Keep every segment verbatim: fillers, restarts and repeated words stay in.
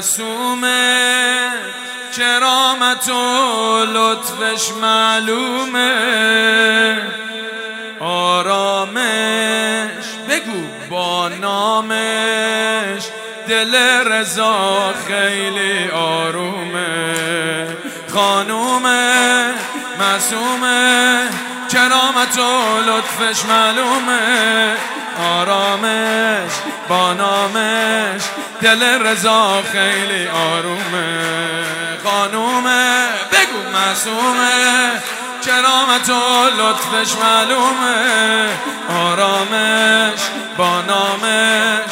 معصومه، کرامت و لطفش معلومه. آرامش بگو با نامش، دل رضا خیلی آرومه. خانومه معصومه، کرامت و لطفش معلومه. آرامش با نامش، دل رضا خیلی آرومه. خانومه بگو معصومه، کرامت و لطفش معلومه. آرامش با نامش،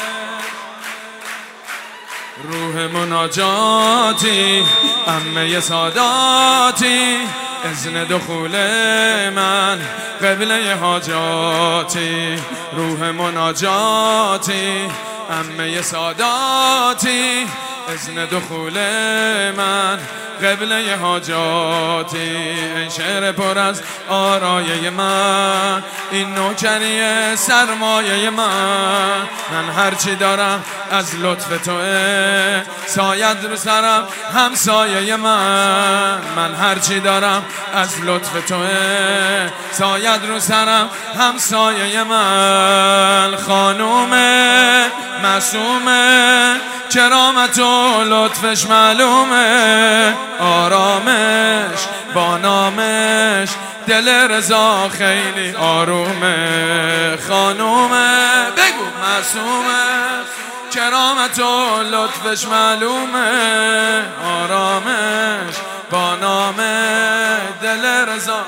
روح مناجاتی، عمه ساداتی، اذن دخول من قبله حاجاتی. روح مناجاتی، عمه ساداتی، اذن دخول من قبله حاجاتی. این شعر پر از آرایه من، این نوکری سرمایه من. من هرچی دارم از لطف توه، سایت رو سرم همسایه من. من هرچی دارم از لطف توه، سایت رو سرم همسایه من. خانومه معصومه، کرامت و لطفش معلومه. آرامش با نامش، دل رضا خیلی آرومه. خانومه بگو معصومه، کرامت و لطفش معلومه. آرامش با نامش، دل رضا.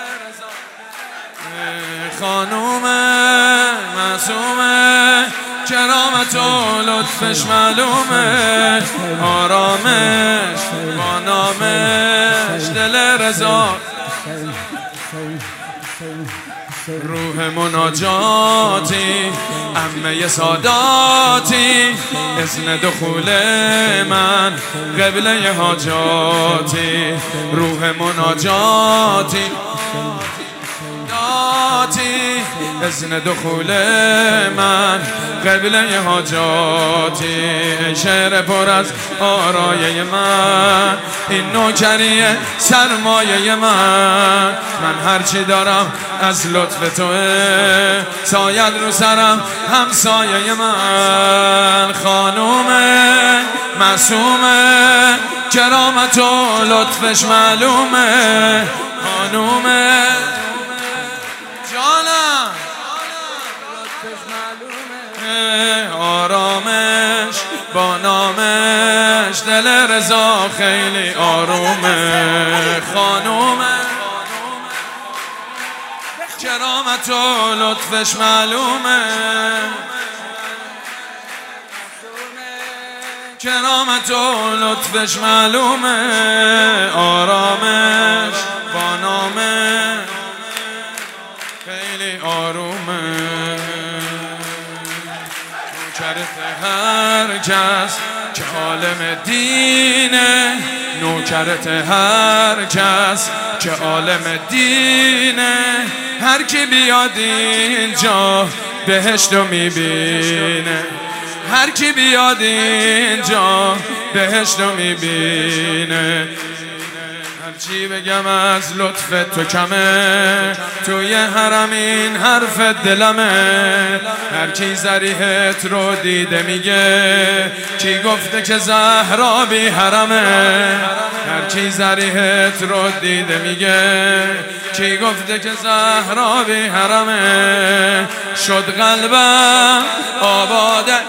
خانومه معصومه، کرامت و لطفش معلومه. آرامش با نامش، دل رضا. روح مناجاتی، عمه ساداتی، اذن دخول من قبله حاجاتی. روح مناجاتی، اذن دخول من قبله حاجاتی. شعر پر از آرایه من، این نوکری سرمایه من. من هرچی دارم از لطف توه، سایت رو سرم همسایه من. خانومه معصومه، کرامت و لطفش معلومه. خانومه جانم، آرامش با نامش، دل رضا خیلی آرومه. خانومه کرامت و لطفش معلومه. کرامت و لطفش معلومه. آرامش با نامش خیلی آرومه. نوکرت هر کس که عالم دینه، نوکرت هر کس که عالم دینه. هر کی بیاد اینجا بهشت رو میبینه. هر کی بیاد اینجا بهشت رو میبینه. هرچی بگم از لطف تو کمه، توی حرم این حرف دلمه. هر کی ضریحت رو دیده میگه، کی گفته که زهرا بی حرمه. هر کی ضریحت رو دیده میگه، کی گفته که زهرا بی حرمه. شد قلبم آباده،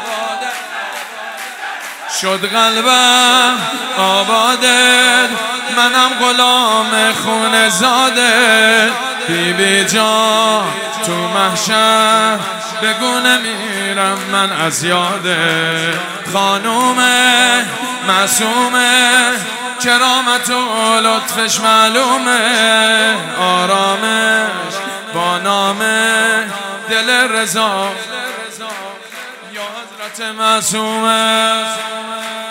شد قلبم آباده، منم غلام خون زاده. بی بی جان تو محشر بگو نمیرم من از یاده. خانومه معصومه، کرامت و لطفش معلومه. آرامش با نامه، دل رضا. یا حضرت معصومه.